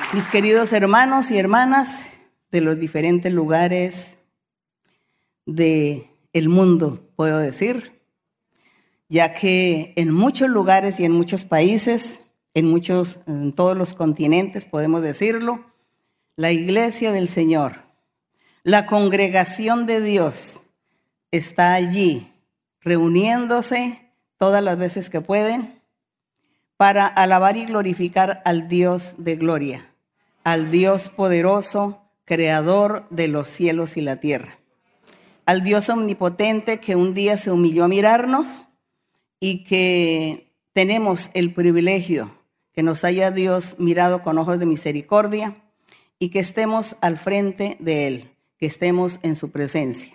Mis queridos hermanos y hermanas de los diferentes lugares del mundo, puedo decir, ya que en muchos lugares y en muchos países, en todos los continentes, podemos decirlo, la iglesia del Señor, la congregación de Dios está allí reuniéndose todas las veces que pueden para alabar y glorificar al Dios de gloria, al Dios poderoso, creador de los cielos y la tierra, al Dios omnipotente que un día se humilló a mirarnos y que tenemos el privilegio que nos haya Dios mirado con ojos de misericordia y que estemos al frente de Él, que estemos en su presencia.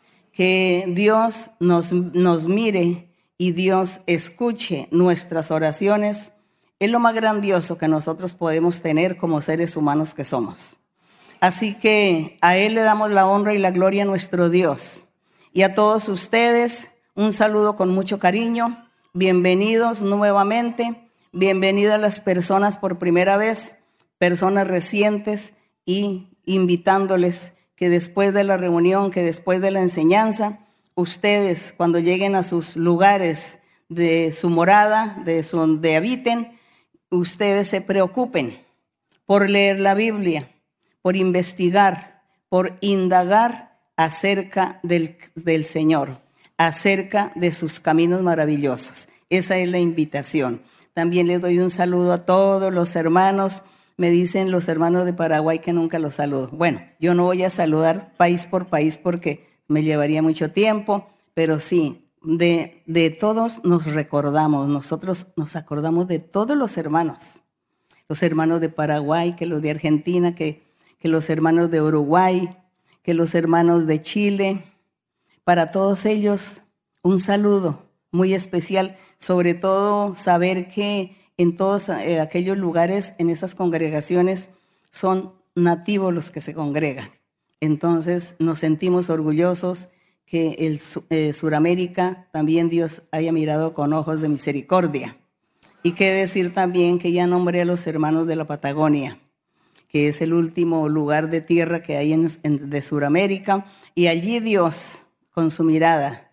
Que Dios nos mire y Dios escuche nuestras oraciones es lo más grandioso que nosotros podemos tener como seres humanos que somos. Así que a Él le damos la honra y la gloria a nuestro Dios. Y a todos ustedes, un saludo con mucho cariño. Bienvenidos nuevamente. Bienvenidas las personas por primera vez, personas recientes, y invitándoles que después de la reunión, que después de la enseñanza, ustedes cuando lleguen a sus lugares de su morada, de donde habiten, ustedes se preocupen por leer la Biblia, por investigar, por indagar acerca del Señor, acerca de sus caminos maravillosos. Esa es la invitación. También les doy un saludo a todos los hermanos. Me dicen los hermanos de Paraguay que nunca los saludo. Bueno, yo no voy a saludar país por país porque me llevaría mucho tiempo, pero sí, de todos nos recordamos. Nosotros nos acordamos de todos los hermanos de Paraguay, que los de Argentina, que los hermanos de Uruguay, que los hermanos de Chile. Para todos ellos, un saludo muy especial, sobre todo saber que en todos aquellos lugares, en esas congregaciones, son nativos los que se congregan. Entonces nos sentimos orgullosos que Suramérica también Dios haya mirado con ojos de misericordia. Y qué decir también que ya nombré a los hermanos de la Patagonia, que es el último lugar de tierra que hay de Suramérica, y allí Dios con su mirada,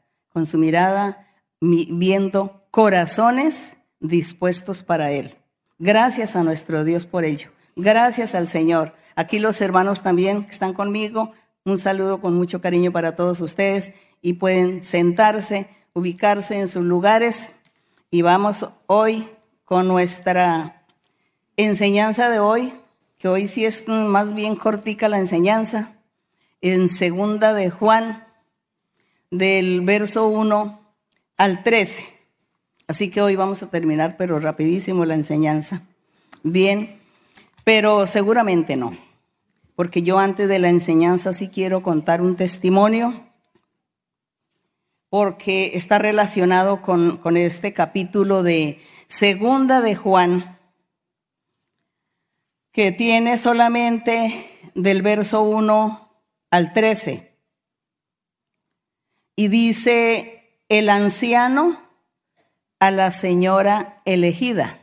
viendo corazones dispuestos para Él. Gracias a nuestro Dios por ello. Gracias al Señor. Aquí los hermanos también que están conmigo, un saludo con mucho cariño para todos ustedes y pueden sentarse, ubicarse en sus lugares y vamos hoy con nuestra enseñanza de hoy, que hoy sí es más bien cortica la enseñanza, en 2 de Juan, del verso 1 al 13. Así que hoy vamos a terminar, pero rapidísimo la enseñanza. Bien, pero seguramente no, porque yo antes de la enseñanza sí quiero contar un testimonio, porque está relacionado con este capítulo de 2 de Juan, que tiene solamente del verso 1 al 13. Y dice: el anciano a la señora elegida.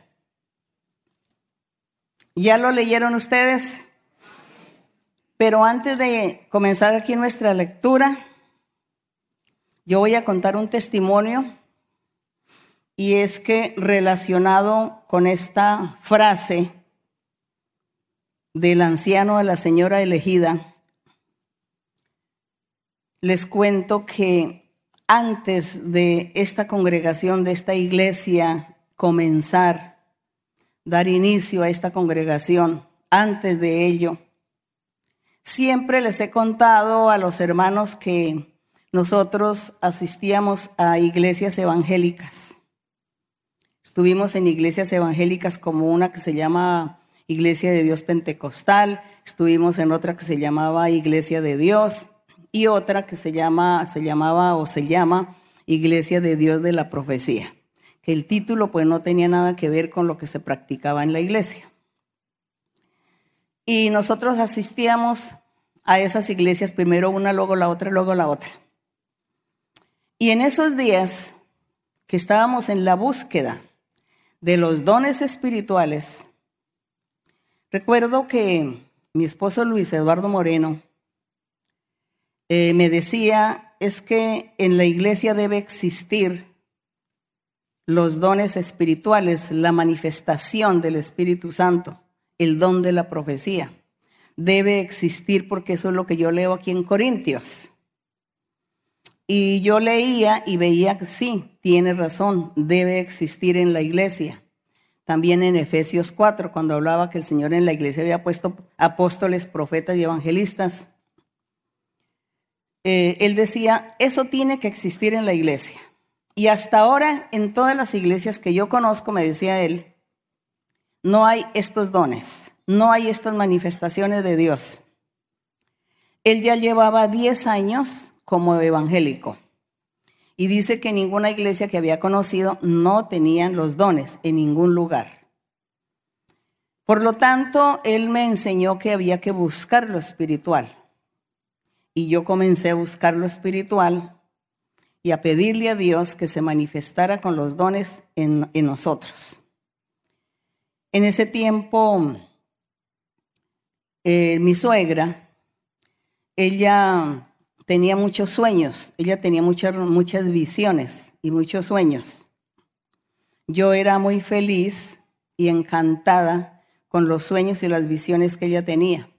¿Ya lo leyeron ustedes? Pero antes de comenzar aquí nuestra lectura, yo voy a contar un testimonio, y es que relacionado con esta frase del anciano a la señora elegida, les cuento que antes de esta congregación, de esta iglesia comenzar, dar inicio a esta congregación, antes de ello, siempre les he contado a los hermanos que nosotros asistíamos a iglesias evangélicas. Estuvimos en iglesias evangélicas como una que se llama Iglesia de Dios Pentecostal, estuvimos en otra que se llamaba Iglesia de Dios, y otra que se llama Iglesia de Dios de la Profecía, que el título pues no tenía nada que ver con lo que se practicaba en la iglesia. Y nosotros asistíamos a esas iglesias, primero una, luego la otra, luego la otra. Y en esos días que estábamos en la búsqueda de los dones espirituales, Recuerdo que mi esposo Luis Eduardo Moreno me decía, es que en la iglesia debe existir los dones espirituales, la manifestación del Espíritu Santo, el don de la profecía. Debe existir porque eso es lo que yo leo aquí en Corintios. Y yo leía y veía que sí, tiene razón, debe existir en la iglesia. También en Efesios 4, cuando hablaba que el Señor en la iglesia había puesto apóstoles, profetas y evangelistas, él decía, eso tiene que existir en la iglesia. Y hasta ahora, en todas las iglesias que yo conozco, me decía él, no hay estos dones, no hay estas manifestaciones de Dios. Él ya llevaba 10 años como evangélico y dice que ninguna iglesia que había conocido no tenían los dones en ningún lugar. Por lo tanto, él me enseñó que había que buscar lo espiritual. Y yo comencé a buscar lo espiritual y a pedirle a Dios que se manifestara con los dones en nosotros. En ese tiempo, mi suegra, ella tenía muchos sueños, ella tenía muchas visiones y muchos sueños. Yo era muy feliz y encantada con los sueños y las visiones que ella tenía,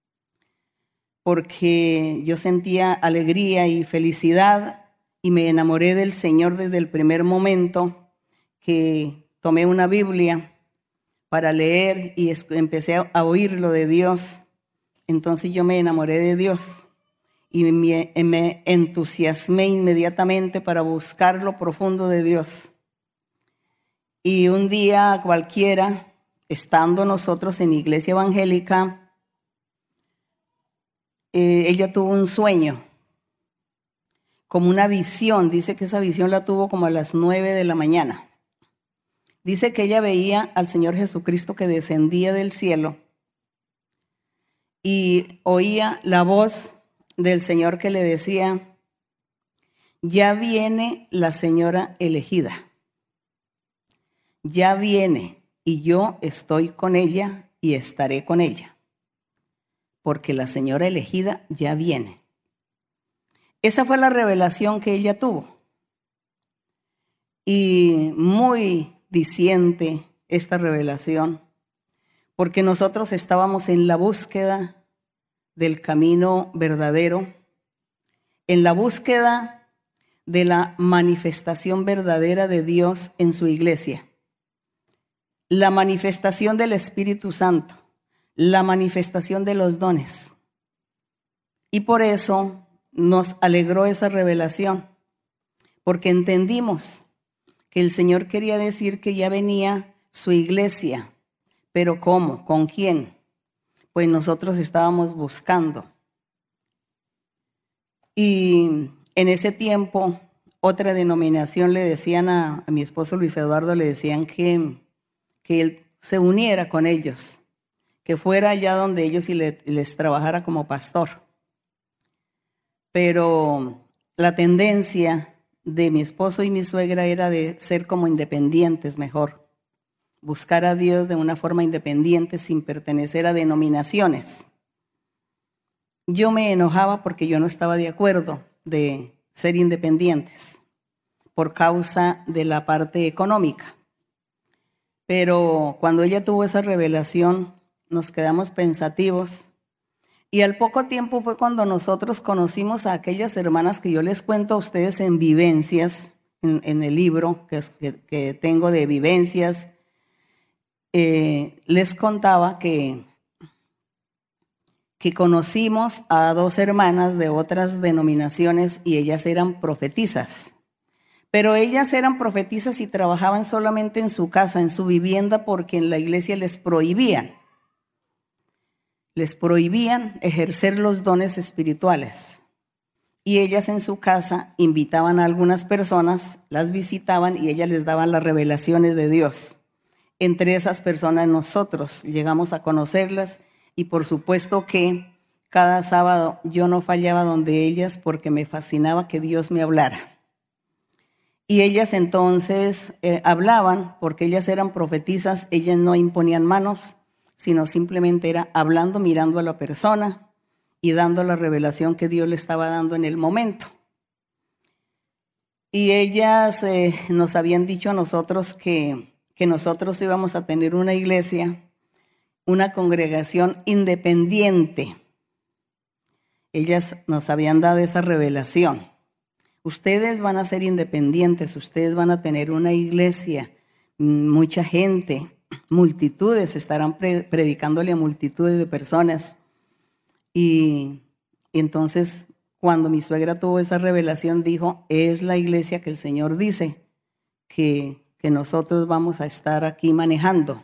porque yo sentía alegría y felicidad y me enamoré del Señor desde el primer momento que tomé una Biblia para leer y empecé a oír lo de Dios. Entonces yo me enamoré de Dios y me entusiasmé inmediatamente para buscar lo profundo de Dios. Y un día cualquiera, estando nosotros en iglesia evangélica, ella tuvo un sueño, como una visión. Dice que esa visión la tuvo como a las 9 de la mañana. Dice que ella veía al Señor Jesucristo que descendía del cielo y oía la voz del Señor que le decía, ya viene la señora elegida, ya viene y yo estoy con ella y estaré con ella, porque la señora elegida ya viene. Esa fue la revelación que ella tuvo. Y muy diciente esta revelación, porque nosotros estábamos en la búsqueda del camino verdadero, en la búsqueda de la manifestación verdadera de Dios en su iglesia, la manifestación del Espíritu Santo, la manifestación de los dones. Y por eso nos alegró esa revelación, porque entendimos que el Señor quería decir que ya venía su iglesia. ¿Pero cómo? ¿Con quién? Pues nosotros estábamos buscando. Y en ese tiempo, otra denominación le decían a mi esposo Luis Eduardo, le decían que él se uniera con ellos, que fuera allá donde ellos y les trabajara como pastor. Pero la tendencia de mi esposo y mi suegra era de ser como independientes mejor, buscar a Dios de una forma independiente sin pertenecer a denominaciones. Yo me enojaba porque yo no estaba de acuerdo de ser independientes por causa de la parte económica. Pero cuando ella tuvo esa revelación, nos quedamos pensativos. Y al poco tiempo fue cuando nosotros conocimos a aquellas hermanas que yo les cuento a ustedes en vivencias, en el libro que tengo de vivencias. Les contaba que conocimos a 2 hermanas de otras denominaciones y ellas eran profetisas. Pero ellas eran profetisas y trabajaban solamente en su casa, en su vivienda, porque en la iglesia les prohibían ejercer los dones espirituales. Y ellas en su casa invitaban a algunas personas, las visitaban y ellas les daban las revelaciones de Dios. Entre esas personas nosotros llegamos a conocerlas y por supuesto que cada sábado yo no fallaba donde ellas porque me fascinaba que Dios me hablara. Y ellas entonces hablaban porque ellas eran profetisas, ellas no imponían manos, sino simplemente era hablando, mirando a la persona y dando la revelación que Dios le estaba dando en el momento. Y ellas nos habían dicho a nosotros que nosotros íbamos a tener una iglesia, una congregación independiente. Ellas nos habían dado esa revelación. Ustedes van a ser independientes, ustedes van a tener una iglesia, mucha gente, multitudes, estarán predicándole a multitudes de personas. Y entonces, cuando mi suegra tuvo esa revelación, dijo, es la iglesia que el Señor dice que nosotros vamos a estar aquí manejando.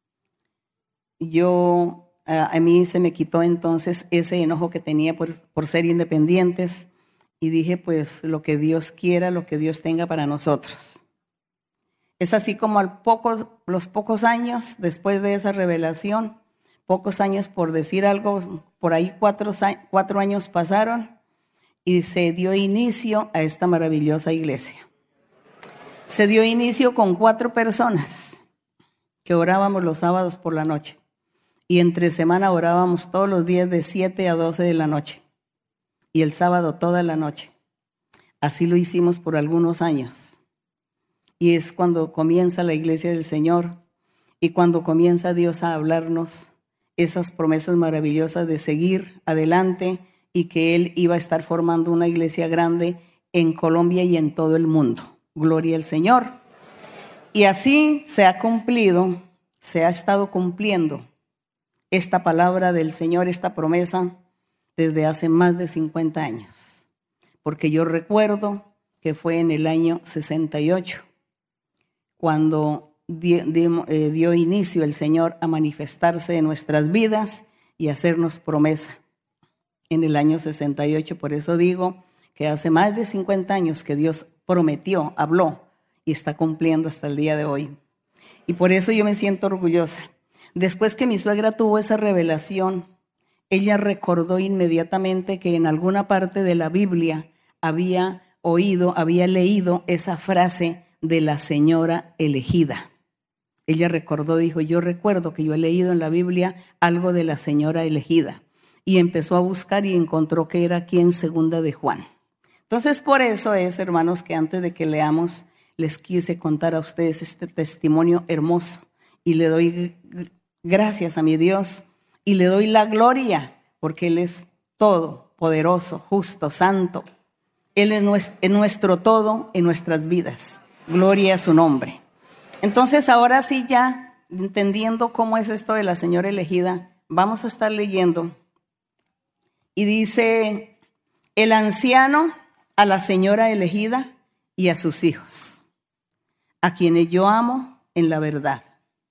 A mí se me quitó entonces ese enojo que tenía por ser independientes y dije, pues lo que Dios quiera, lo que Dios tenga para nosotros. Es así como los pocos años después de esa revelación, pocos años por decir algo, por ahí 4 años pasaron y se dio inicio a esta maravillosa iglesia. Se dio inicio con 4 personas que orábamos los sábados por la noche y entre semana orábamos todos los días de 7 a 12 de la noche y el sábado toda la noche. Así lo hicimos por algunos años. Y es cuando comienza la iglesia del Señor y cuando comienza Dios a hablarnos esas promesas maravillosas de seguir adelante y que Él iba a estar formando una iglesia grande en Colombia y en todo el mundo. Gloria al Señor. Y así se ha cumplido, se ha estado cumpliendo esta palabra del Señor, esta promesa, desde hace más de 50 años. Porque yo recuerdo que fue en el año 68, cuando dio inicio el Señor a manifestarse en nuestras vidas y hacernos promesa. En el año 68, por eso digo que hace más de 50 años que Dios prometió, habló y está cumpliendo hasta el día de hoy. Y por eso yo me siento orgullosa. Después que mi suegra tuvo esa revelación, ella recordó inmediatamente que en alguna parte de la Biblia había leído esa frase de la señora elegida. Ella recordó, dijo, yo recuerdo que yo he leído en la Biblia algo de la señora elegida. Y empezó a buscar y encontró que era aquí en 2 de Juan. Entonces, por eso es, hermanos, que antes de que leamos, les quise contar a ustedes este testimonio hermoso. Y le doy gracias a mi Dios y le doy la gloria, porque Él es todo, poderoso, justo, santo. Él es nuestro todo en nuestras vidas. Gloria a su nombre. Entonces, ahora sí, ya entendiendo cómo es esto de la señora elegida, vamos a estar leyendo. Y dice, el anciano a la señora elegida y a sus hijos, a quienes yo amo en la verdad.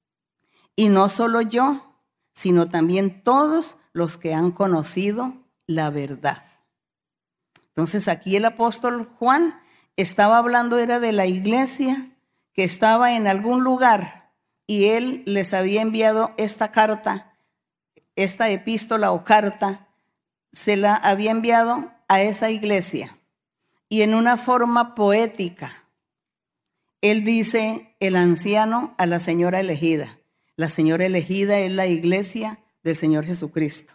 Y no solo yo, sino también todos los que han conocido la verdad. Entonces aquí el apóstol Juan estaba hablando, era de la iglesia que estaba en algún lugar y él les había enviado esta carta, esta epístola o carta, se la había enviado a esa iglesia y en una forma poética. Él dice, el anciano a la señora elegida. La señora elegida es la iglesia del Señor Jesucristo.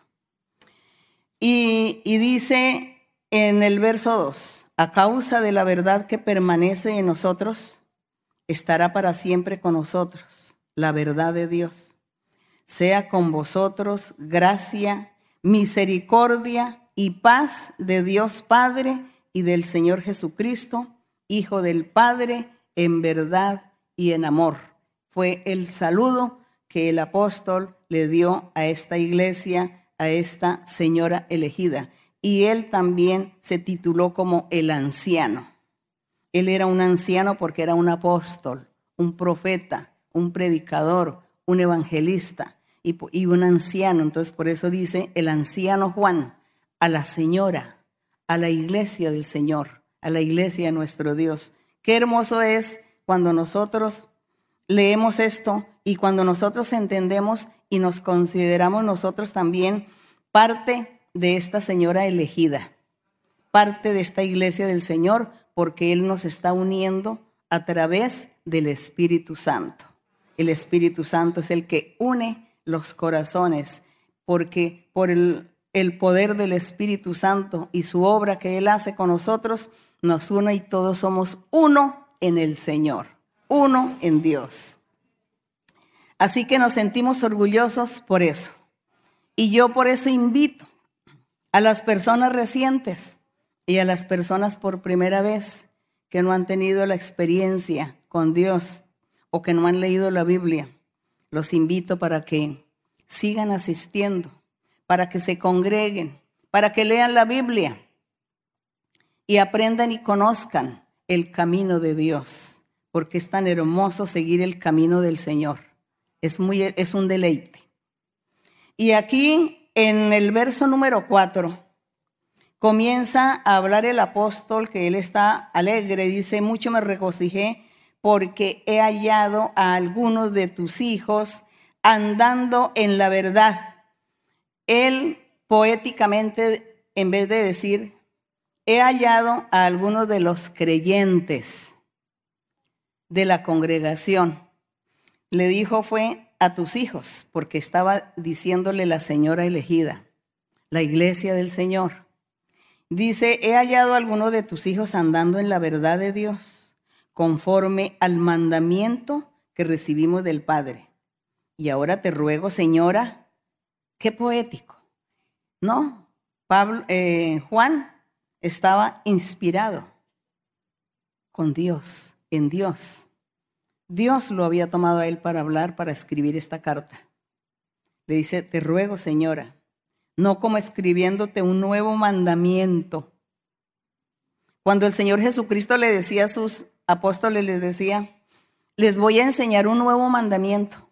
Y dice en el verso 2, a causa de la verdad que permanece en nosotros, estará para siempre con nosotros la verdad de Dios. Sea con vosotros gracia, misericordia y paz de Dios Padre y del Señor Jesucristo, Hijo del Padre, en verdad y en amor. Fue el saludo que el apóstol le dio a esta iglesia, a esta señora elegida. Y él también se tituló como el anciano. Él era un anciano porque era un apóstol, un profeta, un predicador, un evangelista y un anciano. Entonces por eso dice el anciano Juan a la señora, a la iglesia del Señor, a la iglesia de nuestro Dios. Qué hermoso es cuando nosotros leemos esto y cuando nosotros entendemos y nos consideramos nosotros también parte de esta señora elegida, parte de esta iglesia del Señor, porque Él nos está uniendo a través del Espíritu Santo. El Espíritu Santo es el que une los corazones, porque por el poder del Espíritu Santo y su obra que Él hace con nosotros, nos une y todos somos uno en el Señor, uno en Dios. Así que nos sentimos orgullosos por eso. Y yo por eso invito a las personas recientes y a las personas por primera vez que no han tenido la experiencia con Dios o que no han leído la Biblia, los invito para que sigan asistiendo, para que se congreguen, para que lean la Biblia y aprendan y conozcan el camino de Dios, porque es tan hermoso seguir el camino del Señor. Es un deleite. Y aquí en el verso número 4 comienza a hablar el apóstol, que él está alegre, dice: mucho me regocijé porque he hallado a algunos de tus hijos andando en la verdad. Él poéticamente, en vez de decir he hallado a algunos de los creyentes de la congregación, le dijo fue a tus hijos, porque estaba diciéndole la señora elegida, la iglesia del Señor. Dice: he hallado a algunos de tus hijos andando en la verdad de Dios, conforme al mandamiento que recibimos del Padre. Y ahora te ruego, señora, qué poético, ¿no? Juan estaba inspirado con Dios, en Dios. Dios lo había tomado a él para hablar, para escribir esta carta. Le dice: te ruego, señora, no como escribiéndote un nuevo mandamiento. Cuando el Señor Jesucristo le decía a sus apóstoles, les decía: les voy a enseñar un nuevo mandamiento.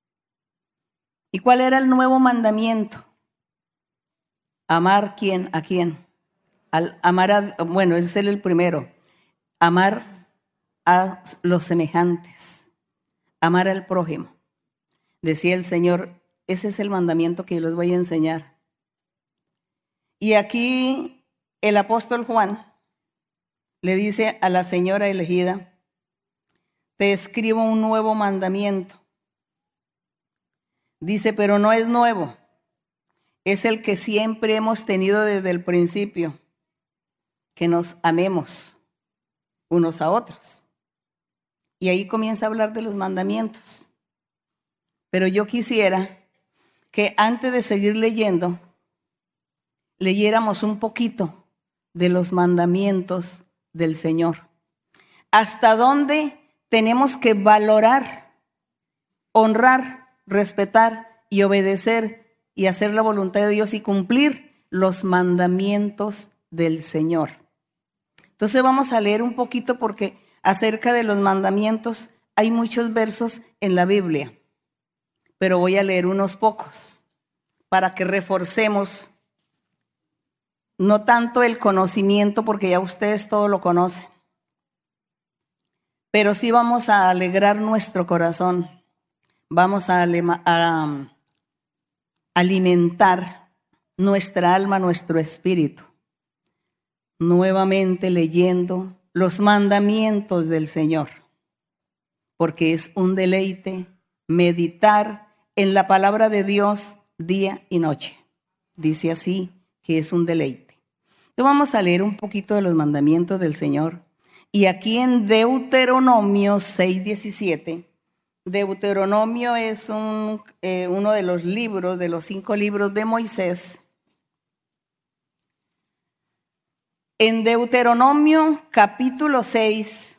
¿Y cuál era el nuevo mandamiento? Amar ¿quién? ¿A quién? Ese es el primero. Amar a los semejantes, amar al prójimo. Decía el Señor: ese es el mandamiento que yo les voy a enseñar. Y aquí el apóstol Juan le dice a la señora elegida: te escribo un nuevo mandamiento. Dice: pero no es nuevo, es el que siempre hemos tenido desde el principio, que nos amemos unos a otros. Y ahí comienza a hablar de los mandamientos. Pero yo quisiera que antes de seguir leyendo, leyéramos un poquito de los mandamientos del Señor. ¿Hasta dónde tenemos que valorar, honrar, respetar y obedecer y hacer la voluntad de Dios y cumplir los mandamientos del Señor? Entonces vamos a leer un poquito, porque acerca de los mandamientos hay muchos versos en la Biblia, pero voy a leer unos pocos para que reforcemos no tanto el conocimiento, porque ya ustedes todo lo conocen, pero sí vamos a alegrar nuestro corazón, vamos a alimentar nuestra alma, nuestro espíritu, nuevamente leyendo los mandamientos del Señor, porque es un deleite meditar en la palabra de Dios día y noche. Dice así que es un deleite. Entonces vamos a leer un poquito de los mandamientos del Señor. Y aquí en Deuteronomio 6:17, Deuteronomio es uno de los libros, de los 5 libros de Moisés. En Deuteronomio capítulo 6,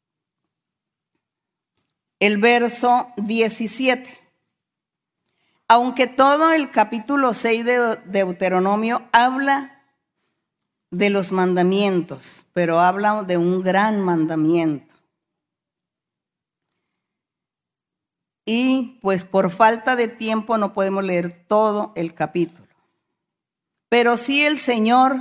el verso 17. Aunque todo el capítulo 6 de Deuteronomio habla de los mandamientos, pero habla de un gran mandamiento. Y pues por falta de tiempo no podemos leer todo el capítulo. Pero sí el Señor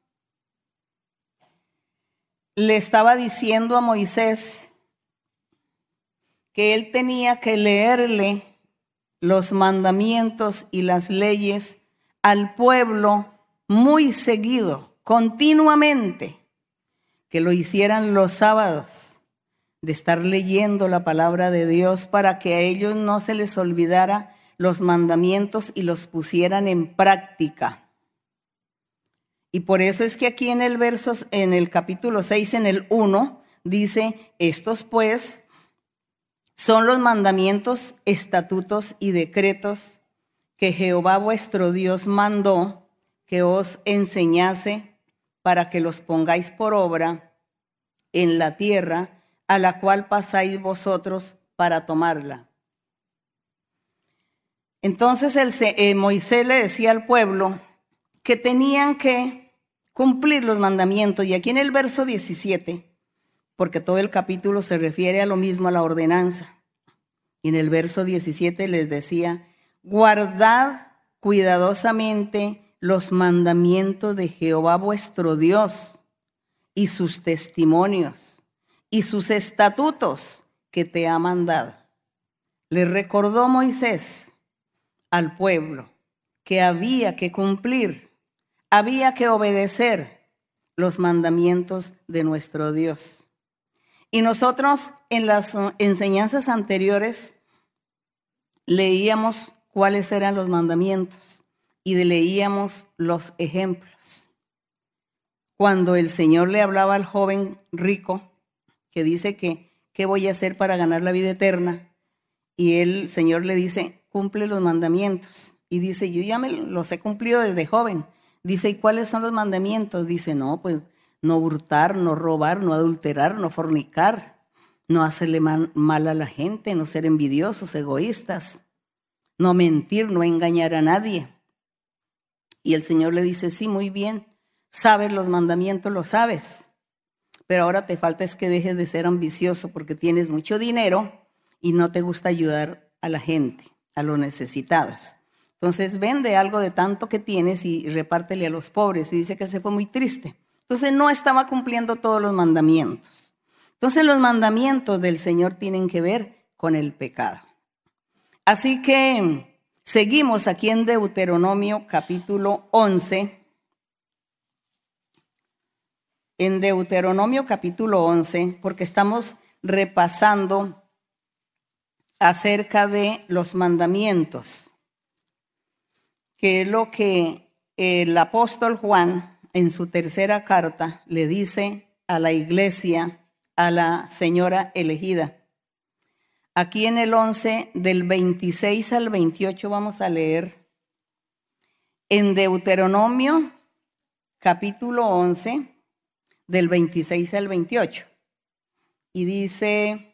le estaba diciendo a Moisés que él tenía que leerle los mandamientos y las leyes al pueblo muy seguido, continuamente, que lo hicieran los sábados, de estar leyendo la palabra de Dios, para que a ellos no se les olvidara los mandamientos y los pusieran en práctica. Y por eso es que aquí en el capítulo 6, en el 1, dice, estos pues son los mandamientos, estatutos y decretos que Jehová vuestro Dios mandó que os enseñase para que los pongáis por obra en la tierra a la cual pasáis vosotros para tomarla. Entonces Moisés le decía al pueblo que tenían que cumplir los mandamientos. Y aquí en el verso 17, porque todo el capítulo se refiere a lo mismo, a la ordenanza. Y en el verso 17 les decía, guardad cuidadosamente los mandamientos de Jehová vuestro Dios y sus testimonios y sus estatutos que te ha mandado. Le recordó Moisés al pueblo que había que cumplir, había que obedecer los mandamientos de nuestro Dios. Y nosotros en las enseñanzas anteriores leíamos cuáles eran los mandamientos y leíamos los ejemplos. Cuando el Señor le hablaba al joven rico, que dice que, ¿qué voy a hacer para ganar la vida eterna? Y el Señor le dice, cumple los mandamientos. Y dice, yo ya los he cumplido desde joven. Dice, ¿y cuáles son los mandamientos? Dice, no, pues no hurtar, no robar, no adulterar, no fornicar, no hacerle mal a la gente, no ser envidiosos, egoístas, no mentir, no engañar a nadie. Y el Señor le dice, sí, muy bien, sabes los mandamientos, lo sabes, pero ahora te falta es que dejes de ser ambicioso porque tienes mucho dinero y no te gusta ayudar a la gente, a los necesitados. Entonces vende algo de tanto que tienes y repártele a los pobres. Y dice que él se fue muy triste. Entonces no estaba cumpliendo todos los mandamientos. Entonces los mandamientos del Señor tienen que ver con el pecado. Así que seguimos aquí en Deuteronomio capítulo 11. En Deuteronomio capítulo 11, porque estamos repasando acerca de los mandamientos, que es lo que el apóstol Juan en su tercera carta le dice a la iglesia, a la señora elegida. Aquí en el 11, del 26 al 28 vamos a leer en Deuteronomio capítulo 11, del 26 al 28. Y dice,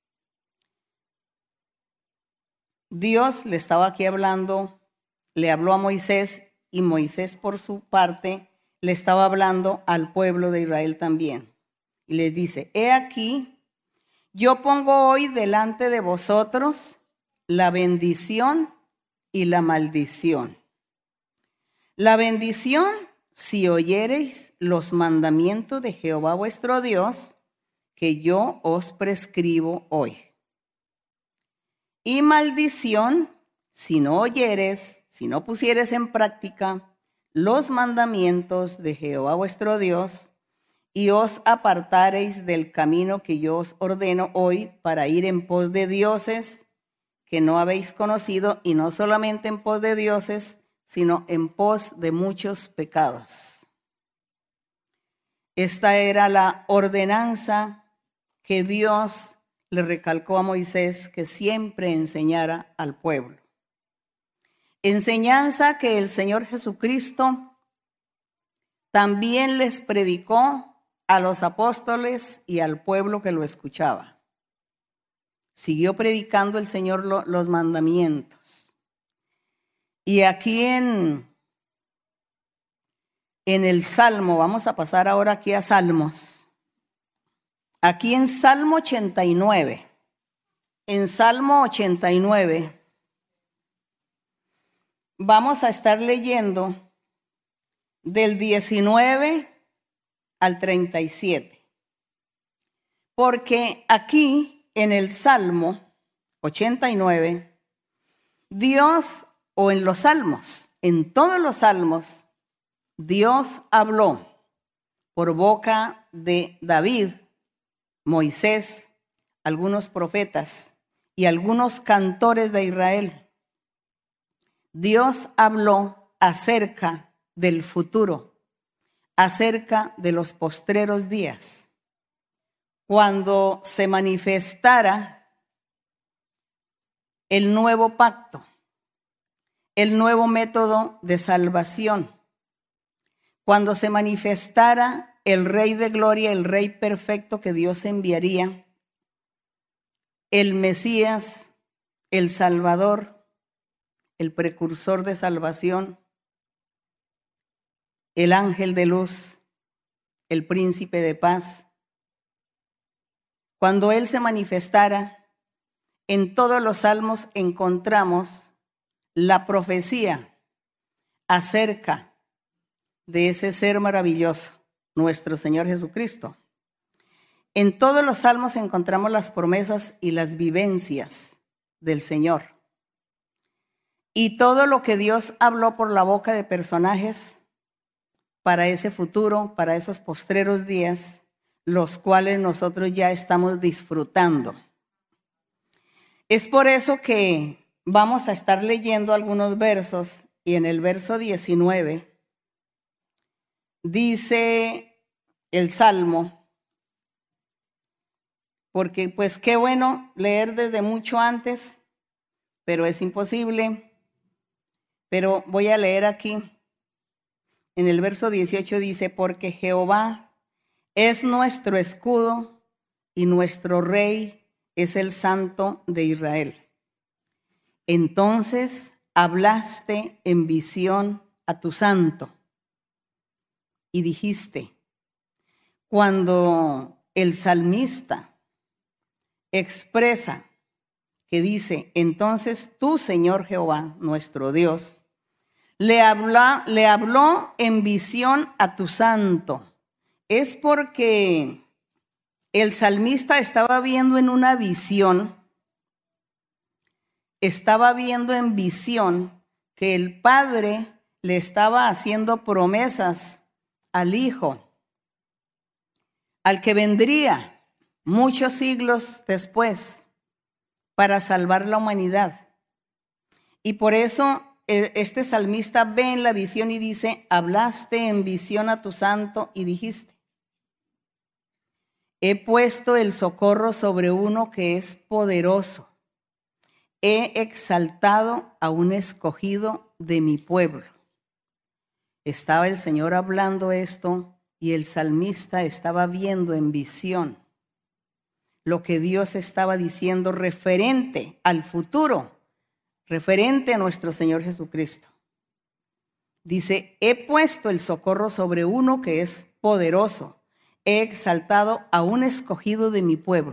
Dios le estaba aquí hablando, le habló a Moisés y Moisés por su parte le estaba hablando al pueblo de Israel también. Y les dice, he aquí, yo pongo hoy delante de vosotros la bendición y la maldición. La bendición, si oyereis los mandamientos de Jehová vuestro Dios, que yo os prescribo hoy. Y maldición, si no oyeres, si no pusieres en práctica los mandamientos de Jehová vuestro Dios, y os apartareis del camino que yo os ordeno hoy para ir en pos de dioses que no habéis conocido, y no solamente en pos de dioses, sino en pos de muchos pecados. Esta era la ordenanza que Dios le recalcó a Moisés que siempre enseñara al pueblo. Enseñanza que el Señor Jesucristo también les predicó a los apóstoles y al pueblo que lo escuchaba. Siguió predicando el Señor los mandamientos. Y aquí en el Salmo, vamos a pasar ahora aquí a Salmos. Aquí en Salmo 89. En Salmo 89 vamos a estar leyendo del 19 al 37. Porque aquí en el Salmo 89, Dios, o en los salmos, en todos los salmos, Dios habló por boca de David, Moisés, algunos profetas y algunos cantores de Israel. Dios habló acerca del futuro, acerca de los postreros días, cuando se manifestara el nuevo pacto, el nuevo método de salvación, cuando se manifestara el Rey de Gloria, el Rey perfecto que Dios enviaría, el Mesías, el Salvador, el precursor de salvación, el ángel de luz, el príncipe de paz. Cuando Él se manifestara, en todos los salmos encontramos la profecía acerca de ese ser maravilloso, nuestro Señor Jesucristo. En todos los salmos encontramos las promesas y las vivencias del Señor. Y todo lo que Dios habló por la boca de personajes para ese futuro, para esos postreros días, los cuales nosotros ya estamos disfrutando. Es por eso que vamos a estar leyendo algunos versos, y en el verso 19 dice el Salmo, porque pues qué bueno leer desde mucho antes, pero es imposible. Pero voy a leer aquí. En el verso 18 dice, porque Jehová es nuestro escudo y nuestro Rey es el Santo de Israel. Entonces hablaste en visión a tu santo y dijiste, cuando el salmista expresa que dice, entonces tú, Señor Jehová, nuestro Dios, le habló en visión a tu santo. Es porque el salmista estaba viendo en una visión, estaba viendo en visión que el Padre le estaba haciendo promesas al Hijo, al que vendría muchos siglos después para salvar la humanidad. Y por eso este salmista ve en la visión y dice, hablaste en visión a tu santo y dijiste, he puesto el socorro sobre uno que es poderoso, he exaltado a un escogido de mi pueblo. Estaba el Señor hablando esto y el salmista estaba viendo en visión lo que Dios estaba diciendo referente al futuro, referente a nuestro Señor Jesucristo. Dice, he puesto el socorro sobre uno que es poderoso, he exaltado a un escogido de mi pueblo.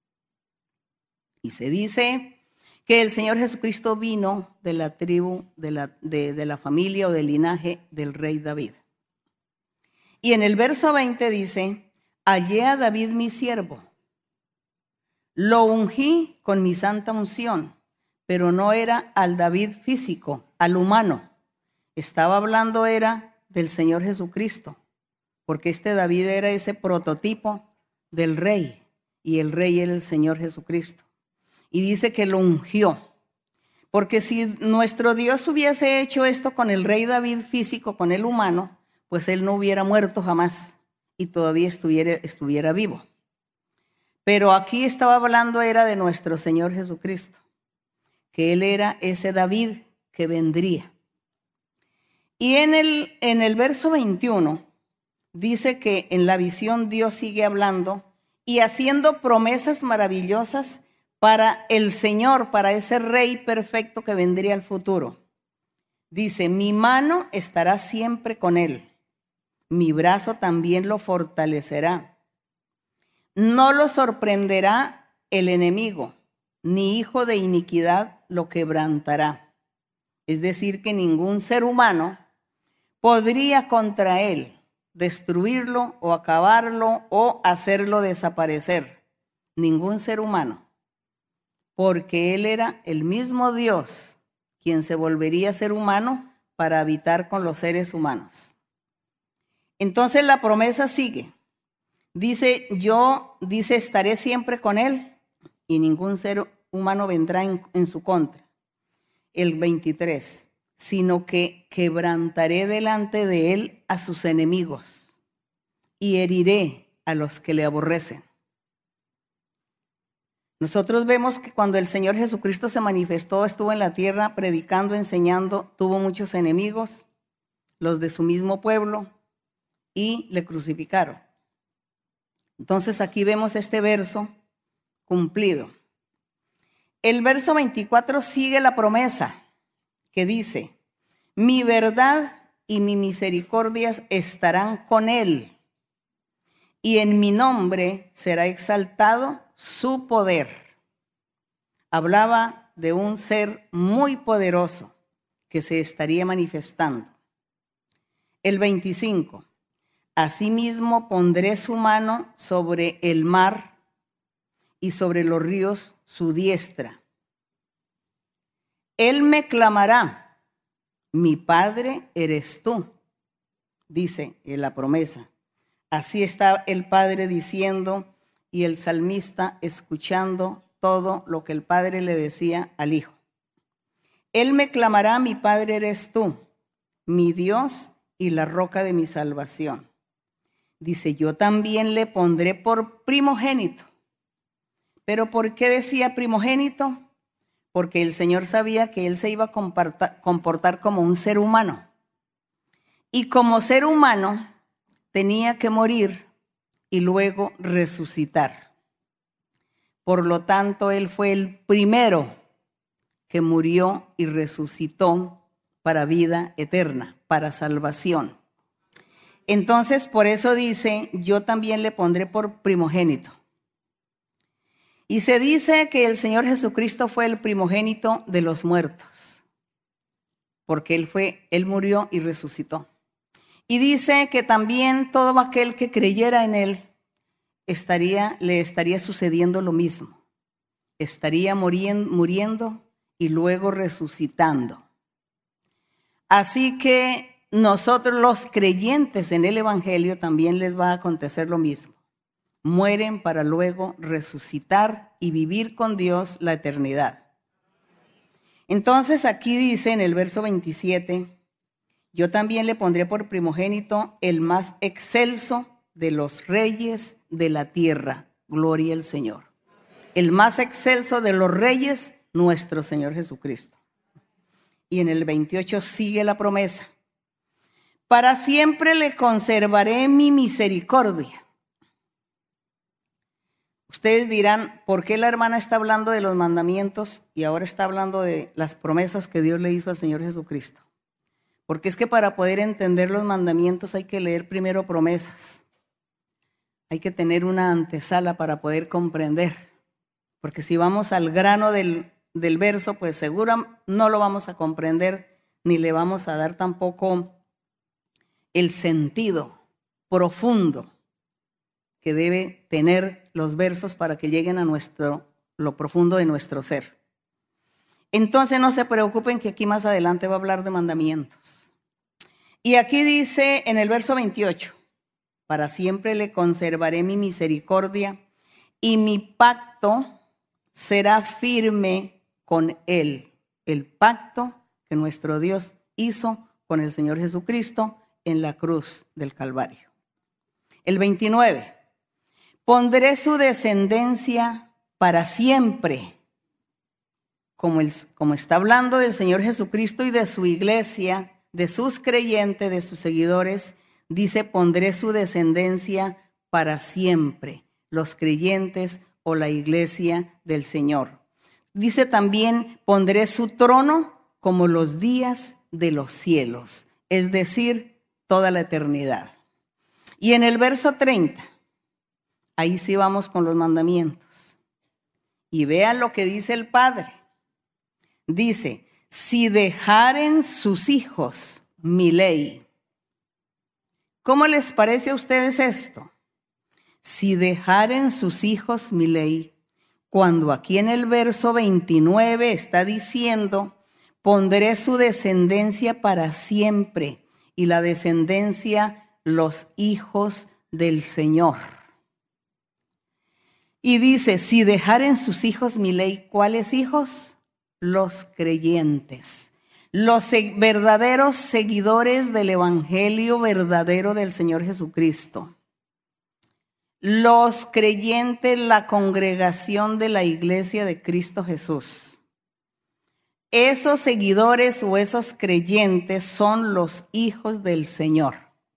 Y se dice que el Señor Jesucristo vino de la tribu, de la familia o del linaje del rey David. Y en el verso 20 dice, hallé a David mi siervo, lo ungí con mi santa unción, pero no era al David físico, al humano. Estaba hablando era del Señor Jesucristo, porque este David era ese prototipo del rey, y el rey era el Señor Jesucristo. Y dice que lo ungió, porque si nuestro Dios hubiese hecho esto con el rey David físico, con el humano, pues él no hubiera muerto jamás y todavía estuviera vivo. Pero aquí estaba hablando era de nuestro Señor Jesucristo, que Él era ese David que vendría. Y en el verso 21 dice que en la visión Dios sigue hablando y haciendo promesas maravillosas para el Señor, para ese Rey perfecto que vendría al futuro. Dice, mi mano estará siempre con Él, mi brazo también lo fortalecerá. No lo sorprenderá el enemigo, ni hijo de iniquidad lo quebrantará. Es decir, que ningún ser humano podría contra él destruirlo o acabarlo o hacerlo desaparecer. Ningún ser humano. Porque él era el mismo Dios quien se volvería ser humano para habitar con los seres humanos. Entonces la promesa sigue. Dice, estaré siempre con él y ningún ser humano vendrá en su contra. El 23. sino que quebrantaré delante de él a sus enemigos y heriré a los que le aborrecen. Nosotros vemos que cuando el Señor Jesucristo se manifestó, estuvo en la tierra predicando, enseñando, tuvo muchos enemigos, los de su mismo pueblo, y le crucificaron. Entonces aquí vemos este verso cumplido. El verso 24 sigue la promesa que dice: mi verdad y mi misericordia estarán con él, y en mi nombre será exaltado su poder. Hablaba de un ser muy poderoso que se estaría manifestando. El 25. Asimismo pondré su mano sobre el mar y sobre los ríos su diestra. Él me clamará: mi Padre eres tú, dice en la promesa. Así está el Padre diciendo y el salmista escuchando todo lo que el Padre le decía al Hijo. Él me clamará: mi Padre eres tú, mi Dios y la roca de mi salvación. Dice: yo también le pondré por primogénito. ¿Pero por qué decía primogénito? Porque el Señor sabía que él se iba a comportar como un ser humano. Y como ser humano tenía que morir y luego resucitar. Por lo tanto, él fue el primero que murió y resucitó para vida eterna, para salvación. Entonces, por eso dice: yo también le pondré por primogénito. Y se dice que el Señor Jesucristo fue el primogénito de los muertos, porque él murió y resucitó. Y dice que también todo aquel que creyera en él le estaría sucediendo lo mismo. Estaría muriendo y luego resucitando. Así que nosotros los creyentes en el Evangelio también les va a acontecer lo mismo. Mueren para luego resucitar y vivir con Dios la eternidad. Entonces aquí dice en el verso 27, yo también le pondré por primogénito el más excelso de los reyes de la tierra. Gloria al Señor. El más excelso de los reyes, nuestro Señor Jesucristo. Y en el 28 sigue la promesa: para siempre le conservaré mi misericordia. Ustedes dirán, ¿por qué la hermana está hablando de los mandamientos y ahora está hablando de las promesas que Dios le hizo al Señor Jesucristo? Porque es que para poder entender los mandamientos hay que leer primero promesas. Hay que tener una antesala para poder comprender. Porque si vamos al grano del verso, pues seguro no lo vamos a comprender, ni le vamos a dar tampoco el sentido profundo que debe tener los versos para que lleguen a lo profundo de nuestro ser. Entonces no se preocupen que aquí más adelante va a hablar de mandamientos. Y aquí dice en el verso 28, para siempre le conservaré mi misericordia y mi pacto será firme con él. El pacto que nuestro Dios hizo con el Señor Jesucristo en la cruz del Calvario. El 29, pondré su descendencia para siempre. Como está hablando del Señor Jesucristo y de su iglesia, de sus creyentes, de sus seguidores, dice: pondré su descendencia para siempre, los creyentes o la iglesia del Señor. Dice también: pondré su trono como los días de los cielos, es decir, toda la eternidad. Y en el verso 30, ahí sí vamos con los mandamientos. Y vean lo que dice el Padre. Dice: si dejaren sus hijos mi ley. ¿Cómo les parece a ustedes esto? Si dejaren sus hijos mi ley, cuando aquí en el verso 29 está diciendo: pondré su descendencia para siempre, y la descendencia, los hijos del Señor. Y dice: si dejaren sus hijos mi ley, ¿cuáles hijos? Los creyentes. los verdaderos seguidores del evangelio verdadero del Señor Jesucristo, los creyentes, la congregación de la iglesia de Cristo Jesús. Esos seguidores o esos creyentes son los hijos del Señor.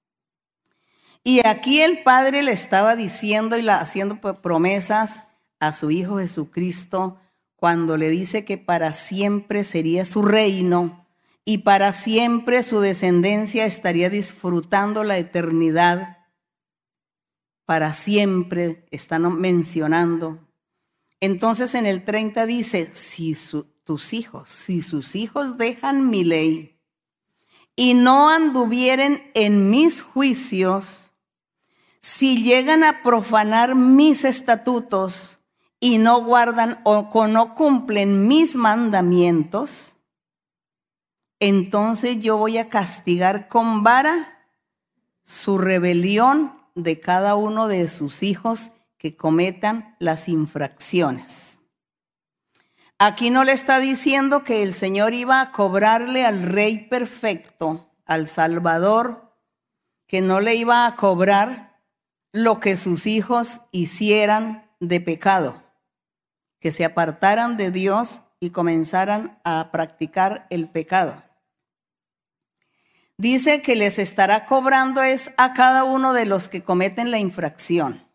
Y aquí el Padre le estaba diciendo y haciendo promesas a su Hijo Jesucristo cuando le dice que para siempre sería su reino y para siempre su descendencia estaría disfrutando la eternidad. Para siempre están mencionando. Entonces en el 30 dice, si sus hijos dejan mi ley y no anduvieren en mis juicios, si llegan a profanar mis estatutos y no guardan o no cumplen mis mandamientos, entonces yo voy a castigar con vara su rebelión de cada uno de sus hijos que cometan las infracciones. Aquí no le está diciendo que el Señor iba a cobrarle al Rey perfecto, al Salvador, que no le iba a cobrar lo que sus hijos hicieran de pecado, que se apartaran de Dios y comenzaran a practicar el pecado. Dice que les estará cobrando es a cada uno de los que cometen la infracción.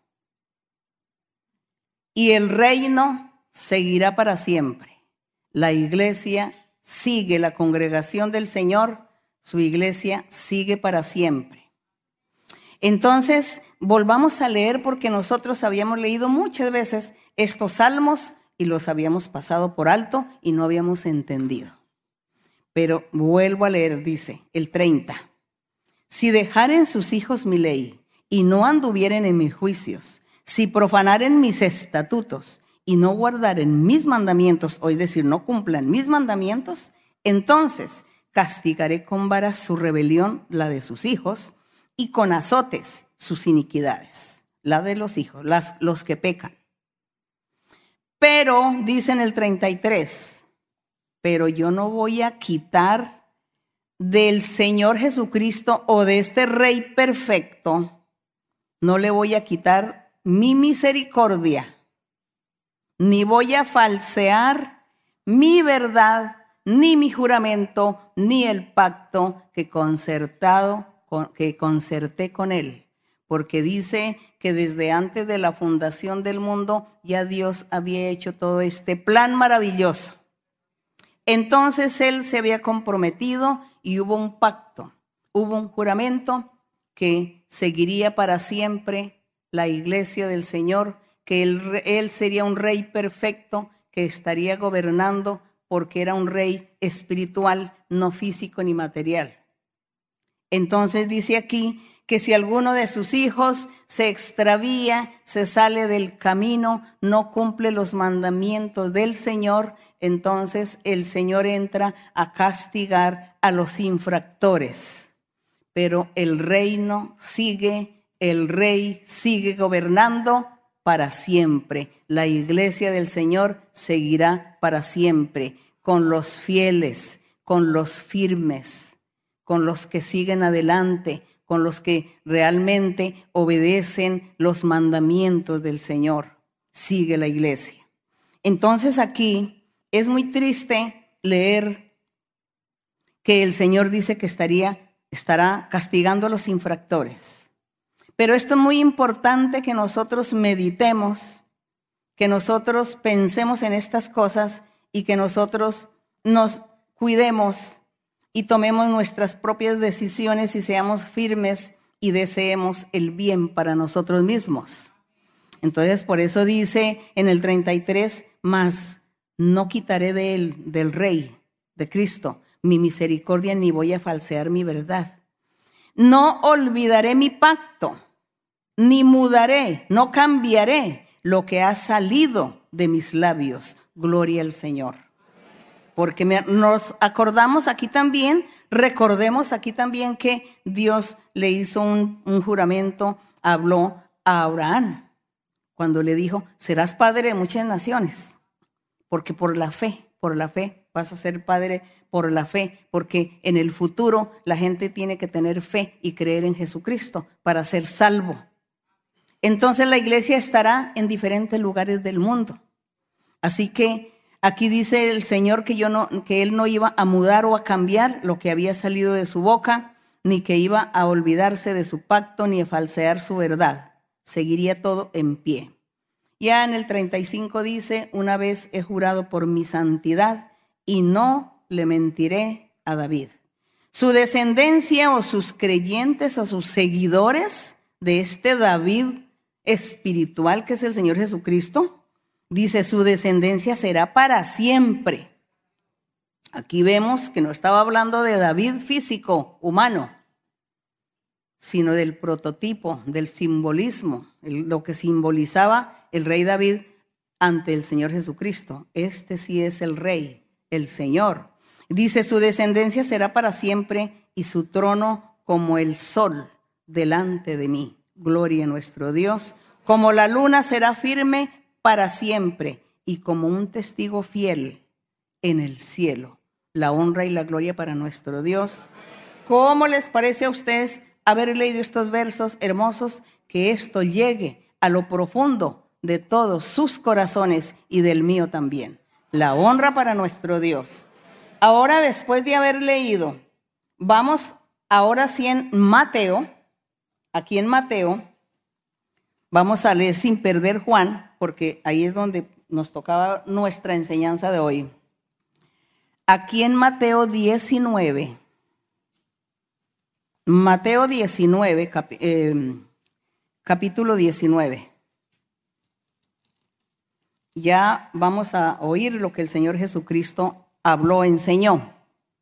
Y el reino seguirá para siempre. La iglesia sigue, la congregación del Señor, su iglesia sigue para siempre. Entonces, volvamos a leer porque nosotros habíamos leído muchas veces estos salmos y los habíamos pasado por alto y no habíamos entendido. Pero vuelvo a leer, dice el 30. Si dejaren sus hijos mi ley y no anduvieren en mis juicios, si profanaren mis estatutos y no guardaren mis mandamientos, o es decir, no cumplan mis mandamientos, entonces castigaré con varas su rebelión, la de sus hijos, y con azotes sus iniquidades, la de los hijos, los que pecan. Pero, dice en el 33, pero yo no voy a quitar del Señor Jesucristo o de este Rey perfecto, no le voy a quitar mi misericordia, ni voy a falsear mi verdad, ni mi juramento, ni el pacto que concerté con él. Porque dice que desde antes de la fundación del mundo ya Dios había hecho todo este plan maravilloso. Entonces él se había comprometido y hubo un pacto, hubo un juramento que seguiría para siempre la iglesia del Señor, que él sería un rey perfecto que estaría gobernando porque era un rey espiritual, no físico ni material. Entonces dice aquí que si alguno de sus hijos se extravía, se sale del camino, no cumple los mandamientos del Señor, entonces el Señor entra a castigar a los infractores. Pero el reino sigue, el rey sigue gobernando para siempre. La iglesia del Señor seguirá para siempre, con los fieles, con los firmes, con los que siguen adelante, con los que realmente obedecen los mandamientos del Señor. Sigue la iglesia. Entonces aquí es muy triste leer que el Señor dice que estará castigando a los infractores. Pero esto es muy importante que nosotros meditemos, que nosotros pensemos en estas cosas y que nosotros nos cuidemos y tomemos nuestras propias decisiones y seamos firmes y deseemos el bien para nosotros mismos. Entonces, por eso dice en el 33, mas no quitaré de él, del Rey, de Cristo, mi misericordia, ni voy a falsear mi verdad. No olvidaré mi pacto, ni mudaré, no cambiaré lo que ha salido de mis labios. Gloria al Señor. Porque nos acordamos aquí también, recordemos aquí también que Dios le hizo un juramento, habló a Abraham cuando le dijo, serás padre de muchas naciones, porque por la fe vas a ser padre por la fe, porque en el futuro la gente tiene que tener fe y creer en Jesucristo para ser salvo. Entonces la iglesia estará en diferentes lugares del mundo. Así que aquí dice el Señor que Él no iba a mudar o a cambiar lo que había salido de su boca, ni que iba a olvidarse de su pacto, ni a falsear su verdad. Seguiría todo en pie. Ya en el 35 dice, una vez he jurado por mi santidad y no le mentiré a David. Su descendencia o sus creyentes o sus seguidores de este David espiritual que es el Señor Jesucristo, dice su descendencia será para siempre. Aquí vemos que no estaba hablando de David físico, humano, sino del prototipo, del simbolismo, lo que simbolizaba el rey David ante el Señor Jesucristo. Este sí es el rey, el Señor. Dice, su descendencia será para siempre y su trono como el sol delante de mí. Gloria a nuestro Dios. Como la luna será firme para siempre y como un testigo fiel en el cielo. La honra y la gloria para nuestro Dios. ¿Cómo les parece a ustedes haber leído estos versos hermosos? Que esto llegue a lo profundo de todos sus corazones y del mío también. La honra para nuestro Dios. Ahora, después de haber leído, vamos ahora sí en Mateo. Aquí en Mateo, vamos a leer sin perder Juan, porque ahí es donde nos tocaba nuestra enseñanza de hoy. Aquí en Mateo 19. Mateo 19, capítulo 19. Ya vamos a oír lo que el Señor Jesucristo habló, enseñó.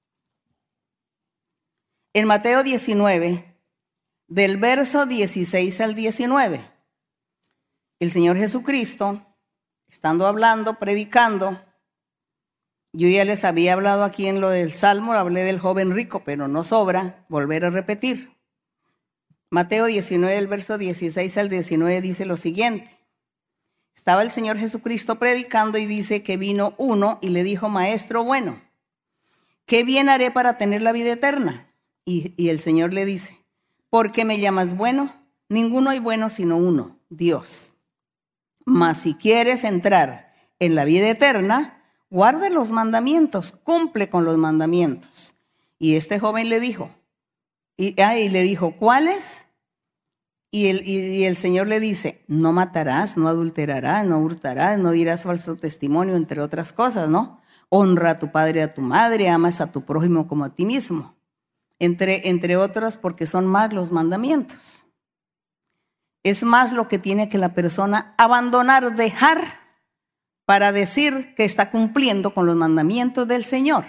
En Mateo 19, del verso 16 al 19, el Señor Jesucristo, estando hablando, predicando, yo ya les había hablado aquí en lo del Salmo, hablé del joven rico, pero no sobra volver a repetir. Mateo 19, el verso 16 al 19 dice lo siguiente. Estaba el Señor Jesucristo predicando y dice que vino uno y le dijo, maestro bueno, ¿qué bien haré para tener la vida eterna? Y el Señor le dice, ¿por qué me llamas bueno? Ninguno hay bueno sino uno, Dios. Mas si quieres entrar en la vida eterna, guarda los mandamientos, cumple con los mandamientos. Y este joven le dijo, le dijo, ¿cuáles? Y el Señor le dice, no matarás, no adulterarás, no hurtarás, no dirás falso testimonio, entre otras cosas, ¿no? Honra a tu padre y a tu madre, amas a tu prójimo como a ti mismo. Entre otras, porque son más los mandamientos. Es más lo que tiene que la persona abandonar, dejar, para decir que está cumpliendo con los mandamientos del Señor.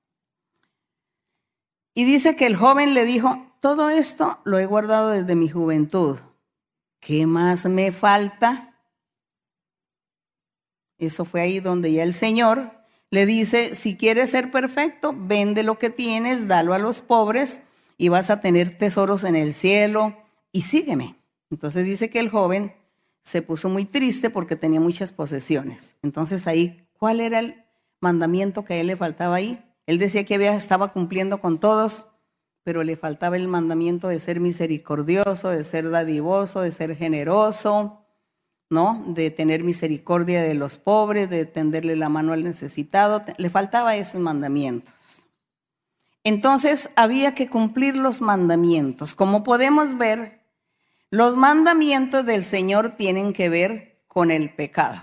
Y dice que el joven le dijo, todo esto lo he guardado desde mi juventud. ¿Qué más me falta? Eso fue ahí donde ya el Señor le dice, si quieres ser perfecto, vende lo que tienes, dalo a los pobres y vas a tener tesoros en el cielo y sígueme. Entonces dice que el joven se puso muy triste porque tenía muchas posesiones. Entonces ahí, ¿cuál era el mandamiento que a él le faltaba ahí? Él decía que estaba cumpliendo con todos, pero le faltaba el mandamiento de ser misericordioso, de ser dadivoso, de ser generoso, ¿no? De tener misericordia de los pobres, de tenderle la mano al necesitado. Le faltaba esos mandamientos. Entonces había que cumplir los mandamientos. Como podemos ver, los mandamientos del Señor tienen que ver con el pecado.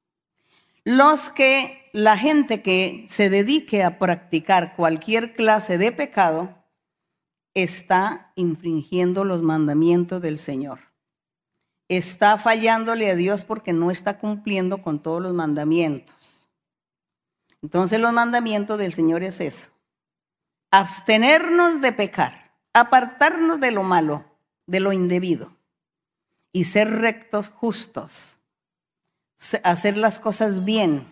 La gente que se dedique a practicar cualquier clase de pecado está infringiendo los mandamientos del Señor. Está fallándole a Dios porque no está cumpliendo con todos los mandamientos. Entonces los mandamientos del Señor es eso. Abstenernos de pecar, apartarnos de lo malo, de lo indebido. Y ser rectos, justos, hacer las cosas bien,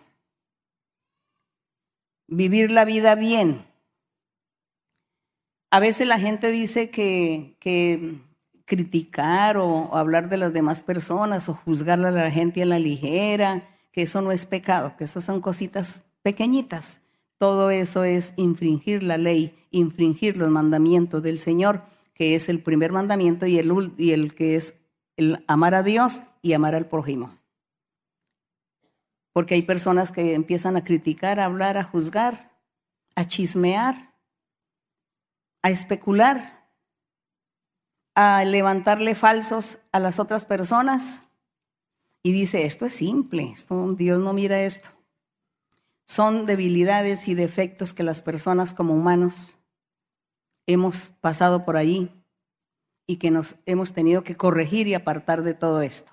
vivir la vida bien. A veces la gente dice que criticar o hablar de las demás personas o juzgar a la gente a la ligera, que eso no es pecado, que eso son cositas pequeñitas. todo eso es infringir la ley, infringir los mandamientos del Señor, que es el primer mandamiento y el que es el amar a Dios y amar al prójimo. Porque hay personas que empiezan a criticar, a hablar, a juzgar, a chismear, a especular, a levantarle falsos a las otras personas. Y dice, esto es simple, Dios no mira esto. Son debilidades y defectos que las personas como humanos hemos pasado por ahí y que nos hemos tenido que corregir y apartar de todo esto.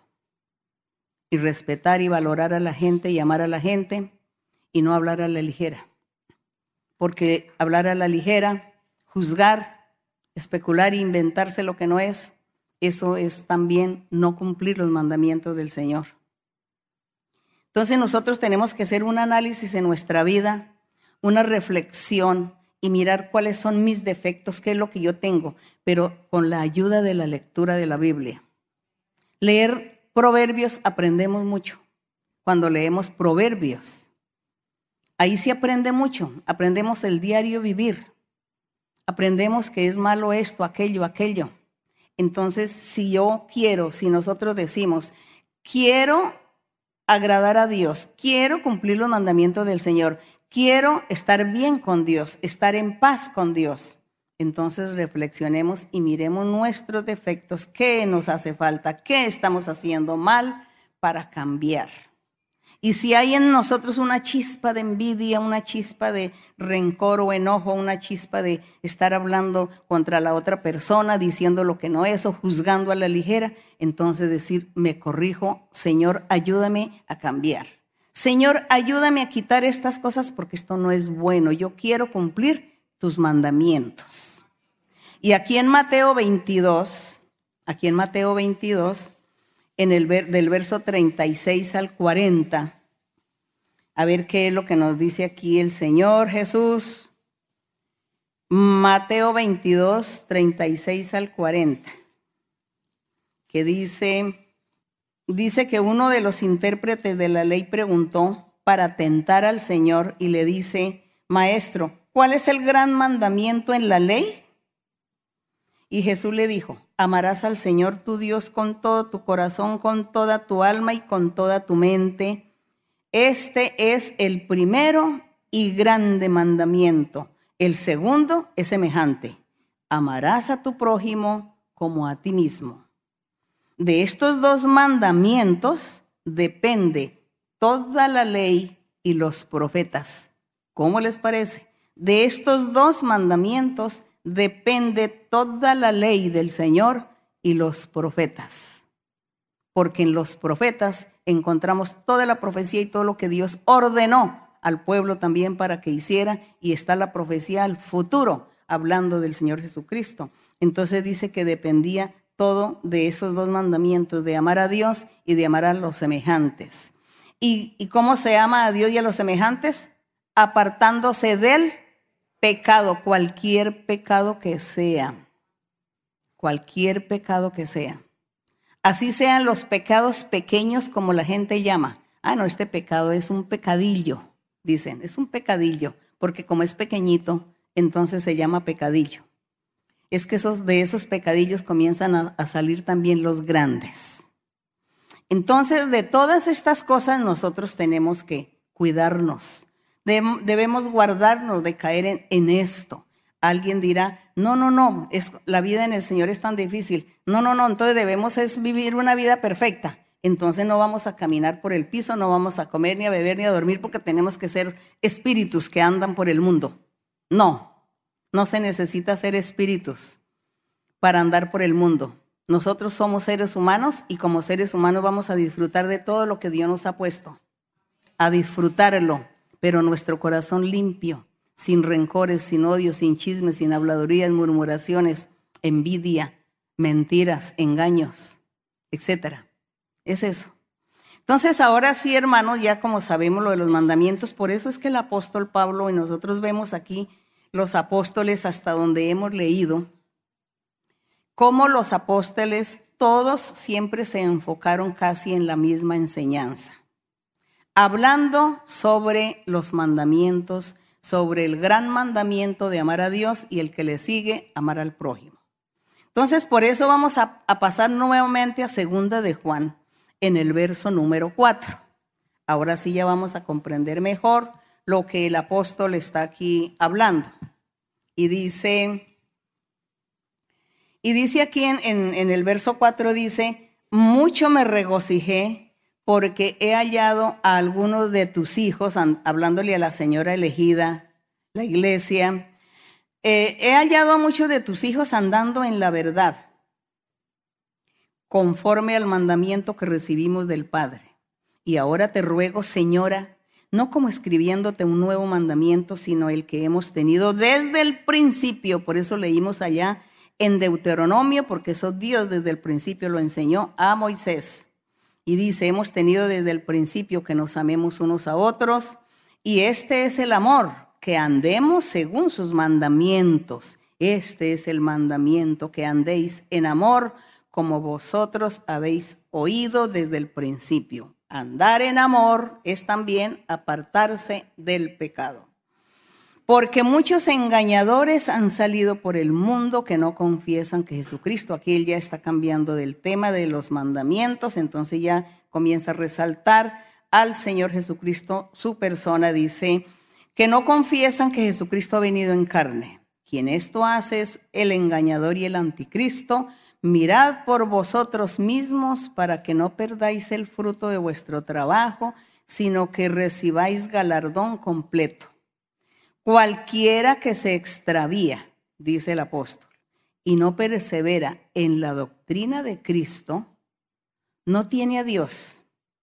Y respetar y valorar a la gente y amar a la gente y no hablar a la ligera. Porque hablar a la ligera, juzgar, especular e inventarse lo que no es, eso es también no cumplir los mandamientos del Señor. Entonces nosotros tenemos que hacer un análisis en nuestra vida, una reflexión y mirar cuáles son mis defectos, qué es lo que yo tengo, pero con la ayuda de la lectura de la Biblia. Leer Proverbios aprendemos mucho. Cuando leemos Proverbios, ahí sí aprende mucho. Aprendemos el diario vivir. Aprendemos que es malo esto, aquello. Entonces, si nosotros decimos, quiero agradar a Dios, quiero cumplir los mandamientos del Señor, quiero estar bien con Dios, estar en paz con Dios, entonces reflexionemos y miremos nuestros defectos, qué nos hace falta, qué estamos haciendo mal para cambiar. Y si hay en nosotros una chispa de envidia, una chispa de rencor o enojo, una chispa de estar hablando contra la otra persona, diciendo lo que no es o juzgando a la ligera, entonces decir, me corrijo, Señor, ayúdame a cambiar. Señor, ayúdame a quitar estas cosas porque esto no es bueno. Yo quiero cumplir tus mandamientos. Y aquí en Mateo 22, del verso 36 al 40, a ver qué es lo que nos dice aquí el Señor Jesús. Mateo 22, 36 al 40, que dice que uno de los intérpretes de la ley preguntó para tentar al Señor y le dice, Maestro, ¿cuál es el gran mandamiento en la ley? Y Jesús le dijo, amarás al Señor tu Dios con todo tu corazón, con toda tu alma y con toda tu mente. Este es el primero y grande mandamiento. El segundo es semejante. Amarás a tu prójimo como a ti mismo. De estos dos mandamientos depende toda la ley y los profetas. ¿Cómo les parece? De estos dos mandamientos depende toda la ley del Señor y los profetas. Porque en los profetas encontramos toda la profecía y todo lo que Dios ordenó al pueblo también para que hiciera, y está la profecía al futuro, hablando del Señor Jesucristo. Entonces dice que dependía todo de esos dos mandamientos, de amar a Dios y de amar a los semejantes. ¿Y cómo se ama a Dios y a los semejantes? Apartándose del pecado, cualquier pecado que sea. Cualquier pecado que sea. Así sean los pecados pequeños como la gente llama. Ah, no, este pecado es un pecadillo, dicen, es un pecadillo, porque como es pequeñito, entonces se llama pecadillo. Es que de esos pecadillos comienzan a salir también los grandes. Entonces, de todas estas cosas nosotros tenemos que cuidarnos. Debemos guardarnos de caer en esto. Alguien dirá, no, la vida en el Señor es tan difícil. No, entonces debemos vivir una vida perfecta. Entonces no vamos a caminar por el piso, no vamos a comer, ni a beber, ni a dormir, porque tenemos que ser espíritus que andan por el mundo. No se necesita ser espíritus para andar por el mundo. Nosotros somos seres humanos y como seres humanos vamos a disfrutar de todo lo que Dios nos ha puesto. A disfrutarlo, pero nuestro corazón limpio, sin rencores, sin odios, sin chismes, sin habladurías, murmuraciones, envidia, mentiras, engaños, etcétera. Es eso. Entonces, ahora sí, hermanos, ya como sabemos lo de los mandamientos, por eso es que el apóstol Pablo, y nosotros vemos aquí los apóstoles hasta donde hemos leído, cómo los apóstoles todos siempre se enfocaron casi en la misma enseñanza, hablando sobre los mandamientos, sobre el gran mandamiento de amar a Dios y el que le sigue, amar al prójimo. Entonces, por eso vamos a pasar nuevamente a 2 de Juan, en el verso número 4. Ahora sí ya vamos a comprender mejor lo que el apóstol está aquí hablando. Y dice aquí en el verso 4, dice, mucho me regocijé porque he hallado a algunos de tus hijos, hablándole a la señora elegida, la iglesia, he hallado a muchos de tus hijos andando en la verdad, conforme al mandamiento que recibimos del Padre. Y ahora te ruego, señora, no como escribiéndote un nuevo mandamiento, sino el que hemos tenido desde el principio. Por eso leímos allá en Deuteronomio, porque eso Dios desde el principio lo enseñó a Moisés. Y dice, hemos tenido desde el principio que nos amemos unos a otros, y este es el amor, que andemos según sus mandamientos. Este es el mandamiento, que andéis en amor, como vosotros habéis oído desde el principio. Andar en amor es también apartarse del pecado. Porque muchos engañadores han salido por el mundo que no confiesan que Jesucristo, aquí él ya está cambiando del tema de los mandamientos, entonces ya comienza a resaltar al Señor Jesucristo, su persona, dice, que no confiesan que Jesucristo ha venido en carne. Quien esto hace es el engañador y el anticristo. Mirad por vosotros mismos para que no perdáis el fruto de vuestro trabajo, sino que recibáis galardón completo. Cualquiera que se extravía, dice el apóstol, y no persevera en la doctrina de Cristo, no tiene a Dios.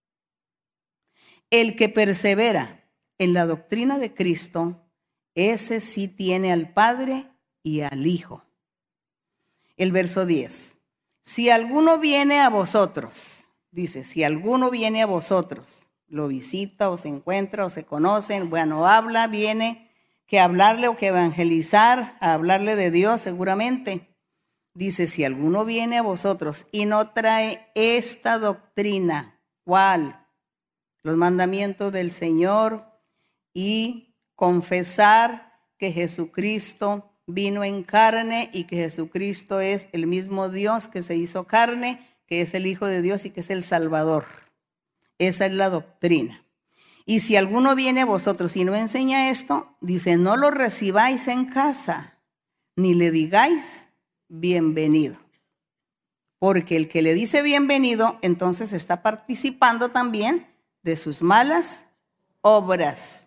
El que persevera en la doctrina de Cristo, ese sí tiene al Padre y al Hijo. El verso 10. Si alguno viene a vosotros, dice, si alguno viene a vosotros, lo visita o se encuentra o se conocen, bueno, habla, viene, que hablarle o que evangelizar, a hablarle de Dios seguramente. Dice, si alguno viene a vosotros y no trae esta doctrina, ¿cuál? Los mandamientos del Señor y confesar que Jesucristo vino en carne y que Jesucristo es el mismo Dios que se hizo carne, que es el Hijo de Dios y que es el Salvador. Esa es la doctrina. Y si alguno viene a vosotros y no enseña esto, dice, no lo recibáis en casa, ni le digáis bienvenido. Porque el que le dice bienvenido, entonces está participando también de sus malas obras.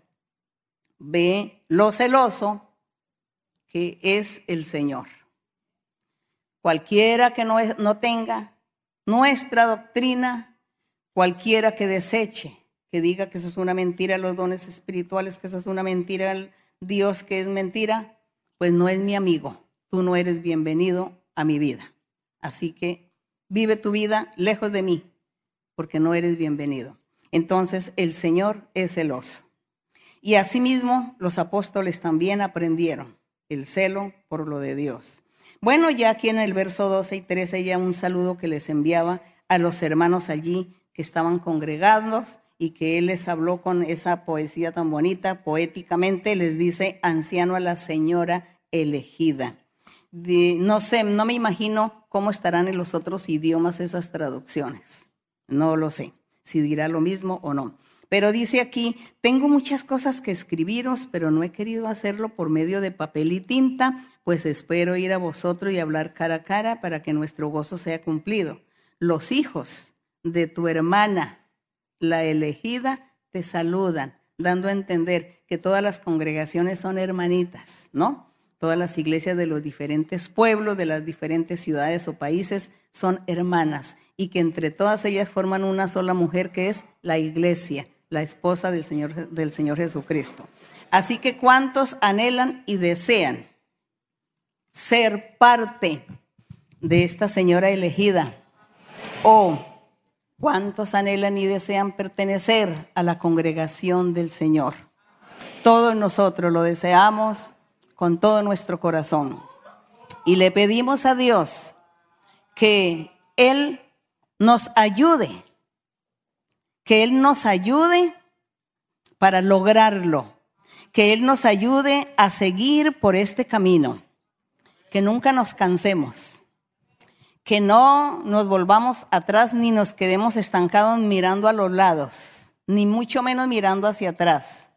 Ve lo celoso que es el Señor. Cualquiera que no tenga nuestra doctrina, cualquiera que deseche, que diga que eso es una mentira, los dones espirituales, que eso es una mentira, el Dios que es mentira, pues no es mi amigo. Tú no eres bienvenido a mi vida. Así que vive tu vida lejos de mí, porque no eres bienvenido. Entonces el Señor es celoso. Y asimismo los apóstoles también aprendieron el celo por lo de Dios. Bueno, ya aquí en el verso 12 y 13 ya un saludo que les enviaba a los hermanos allí que estaban congregados y que él les habló con esa poesía tan bonita, poéticamente les dice anciano a la señora elegida. No sé, no me imagino cómo estarán en los otros idiomas esas traducciones. No lo sé, si dirá lo mismo o no. Pero dice aquí, tengo muchas cosas que escribiros, pero no he querido hacerlo por medio de papel y tinta, pues espero ir a vosotros y hablar cara a cara para que nuestro gozo sea cumplido. Los hijos de tu hermana, la elegida, te saludan, dando a entender que todas las congregaciones son hermanitas, ¿no? Todas las iglesias de los diferentes pueblos, de las diferentes ciudades o países son hermanas y que entre todas ellas forman una sola mujer que es la iglesia, la esposa del Señor Jesucristo. Así que ¿cuántos anhelan y desean ser parte de esta señora elegida? ¿O cuántos anhelan y desean pertenecer a la congregación del Señor? Todos nosotros lo deseamos con todo nuestro corazón. Y le pedimos a Dios que Él nos ayude, para lograrlo, que Él nos ayude a seguir por este camino, que nunca nos cansemos, que no nos volvamos atrás ni nos quedemos estancados mirando a los lados, ni mucho menos mirando hacia atrás,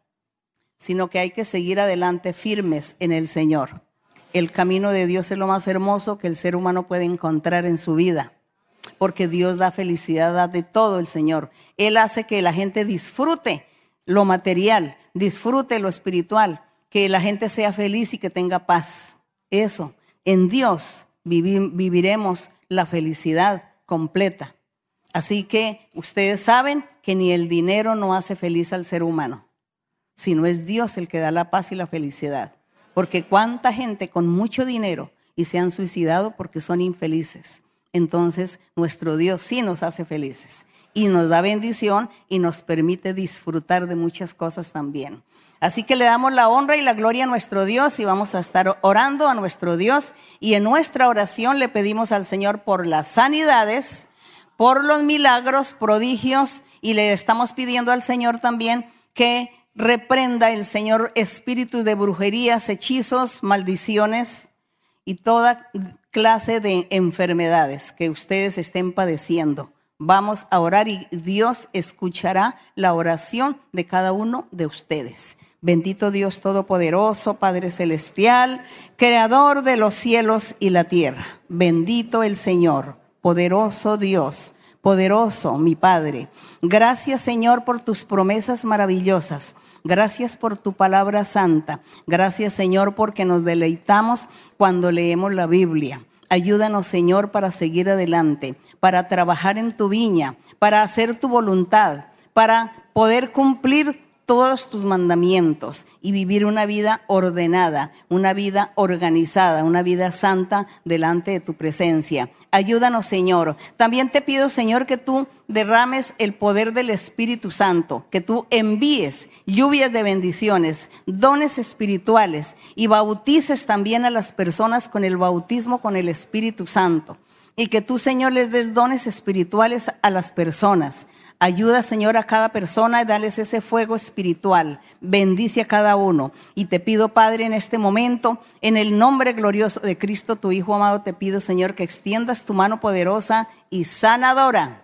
sino que hay que seguir adelante firmes en el Señor. El camino de Dios es lo más hermoso que el ser humano puede encontrar en su vida, porque Dios da felicidad, da de todo el Señor. Él hace que la gente disfrute lo material, disfrute lo espiritual, que la gente sea feliz y que tenga paz. Eso, en Dios viviremos la felicidad completa. Así que ustedes saben que ni el dinero no hace feliz al ser humano, sino es Dios el que da la paz y la felicidad. Porque cuánta gente con mucho dinero y se han suicidado porque son infelices. Entonces nuestro Dios sí nos hace felices y nos da bendición y nos permite disfrutar de muchas cosas también. Así que le damos la honra y la gloria a nuestro Dios y vamos a estar orando a nuestro Dios, y en nuestra oración le pedimos al Señor por las sanidades, por los milagros, prodigios, y le estamos pidiendo al Señor también que reprenda el Señor espíritus de brujerías, hechizos, maldiciones y toda clase de enfermedades que ustedes estén padeciendo. Vamos a orar y Dios escuchará la oración de cada uno de ustedes. Bendito Dios Todopoderoso, Padre Celestial, Creador de los cielos y la tierra. Bendito el Señor, poderoso Dios, poderoso mi Padre. Gracias, Señor, por tus promesas maravillosas. Gracias por tu palabra santa. Gracias, Señor, porque nos deleitamos cuando leemos la Biblia. Ayúdanos, Señor, para seguir adelante, para trabajar en tu viña, para hacer tu voluntad, para poder cumplir todos tus mandamientos y vivir una vida ordenada, una vida organizada, una vida santa delante de tu presencia. Ayúdanos, Señor. También te pido, Señor, que tú derrames el poder del Espíritu Santo, que tú envíes lluvias de bendiciones, dones espirituales y bautices también a las personas con el bautismo con el Espíritu Santo. Y que tú, Señor, les des dones espirituales a las personas. Ayuda, Señor, a cada persona y dales ese fuego espiritual. Bendice a cada uno. Y te pido, Padre, en este momento, en el nombre glorioso de Cristo, tu Hijo amado, te pido, Señor, que extiendas tu mano poderosa y sanadora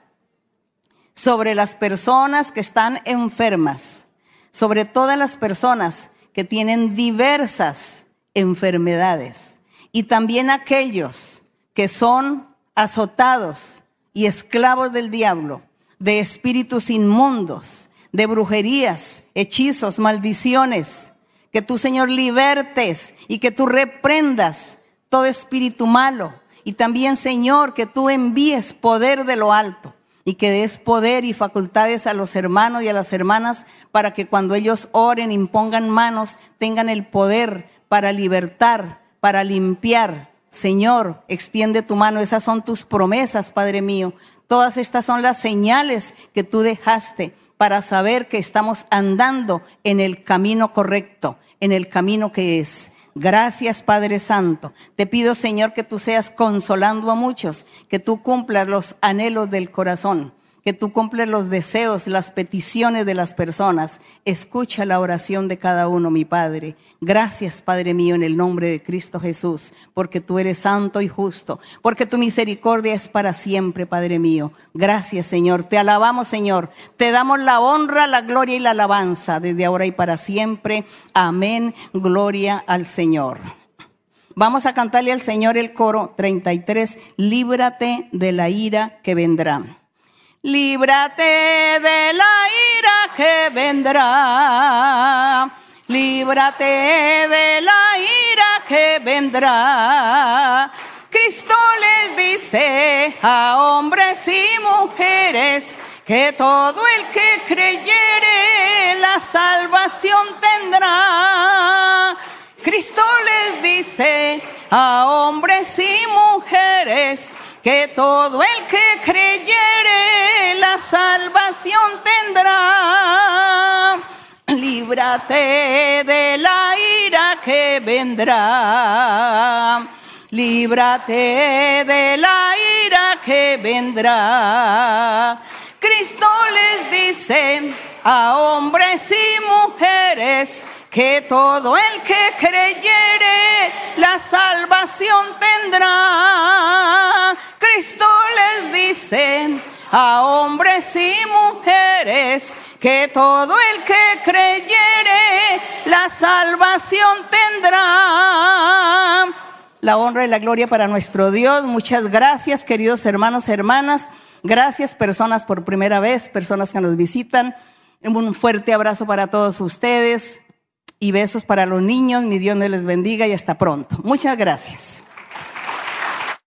sobre las personas que están enfermas, sobre todas las personas que tienen diversas enfermedades, y también aquellos que son azotados y esclavos del diablo, de espíritus inmundos, de brujerías, hechizos, maldiciones. Que tú, Señor, libertes y que tú reprendas todo espíritu malo. Y también, Señor, que tú envíes poder de lo alto y que des poder y facultades a los hermanos y a las hermanas para que cuando ellos oren, impongan manos, tengan el poder para libertar, para limpiar. Señor, extiende tu mano. Esas son tus promesas, Padre mío. Todas estas son las señales que tú dejaste para saber que estamos andando en el camino correcto, en el camino que es. Gracias, Padre Santo. Te pido, Señor, que tú seas consolando a muchos, que tú cumplas los anhelos del corazón, que tú cumples los deseos, las peticiones de las personas. Escucha la oración de cada uno, mi Padre. Gracias, Padre mío, en el nombre de Cristo Jesús, porque tú eres santo y justo, porque tu misericordia es para siempre, Padre mío. Gracias, Señor. Te alabamos, Señor. Te damos la honra, la gloria y la alabanza desde ahora y para siempre. Amén. Gloria al Señor. Vamos a cantarle al Señor el coro 33. Líbrate de la ira que vendrá. Líbrate de la ira que vendrá, líbrate de la ira que vendrá. Cristo les dice a hombres y mujeres que todo el que creyere la salvación tendrá. Cristo les dice a hombres y mujeres que todo el que creyere la salvación tendrá. Líbrate de la ira que vendrá. Líbrate de la ira que vendrá. Cristo les dice a hombres y mujeres que todo el que creyere la salvación tendrá. Cristo les dice a hombres y mujeres que todo el que creyere la salvación tendrá. La honra y la gloria para nuestro Dios. Muchas gracias, queridos hermanos, hermanas. Gracias, personas por primera vez, personas que nos visitan. Un fuerte abrazo para todos ustedes y besos para los niños. Mi Dios me les bendiga y hasta pronto. Muchas gracias.